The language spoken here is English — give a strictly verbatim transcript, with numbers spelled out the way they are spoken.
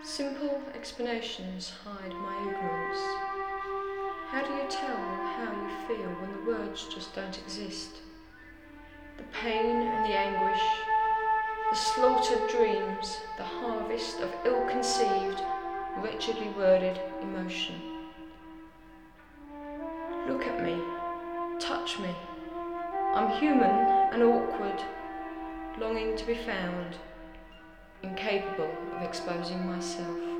Simple explanations hide my ignorance. How do you tell how you feel when the words just don't exist? The pain and the anguish, the slaughtered dreams, the harvest of ill-conceived, wretchedly worded emotion. Look at me, touch me. I'm human and awkward, longing to be found, incapable of exposing myself.